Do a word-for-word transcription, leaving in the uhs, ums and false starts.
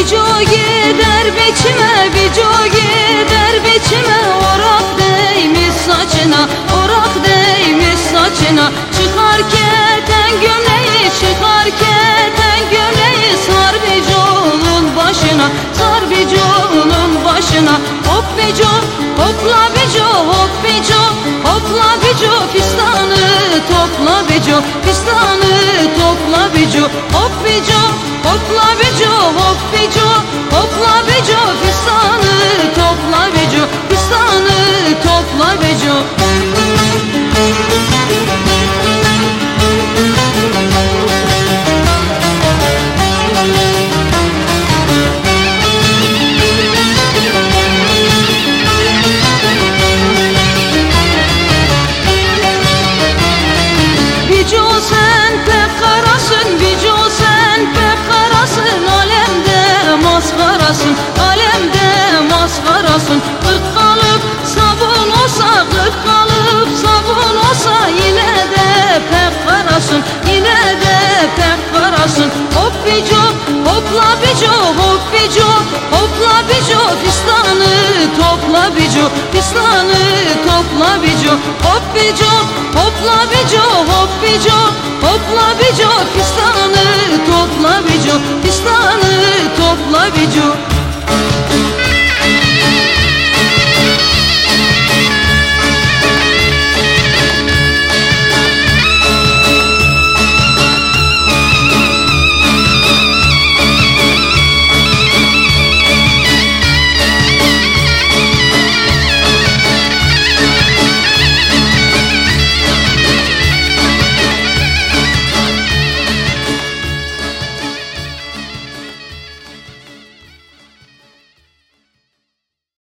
Bico gider biçime, bico gider biçime. Orak değmiş saçına, orak değmiş saçına. Çıkar keten gömleği, çıkar keten gömleği. Sar biconun başına, sar biconun başına. Hop bico, hopla bico, hop bico, hopla bico. Fistanı topla bico, fistanı topla bico. Hop bico, hopla bico, hop bico, hopla bico. Fistanı topla bico, fistanı topla bico. Bico sen pek karasın, bico sen pek karasın. Alemde maskarasın, alemde maskarasın. Kırk kalıp sabun olsa, kırk kalıp sabun olsa. Yine de pek karasın, yine de pek karasın. Hop bico, hopla bico, hop bico, hopla bico. Fistanı topla bico, fistanı topla bico. Hop bico, hopla bico, hop bico, hopla bico. Fistanı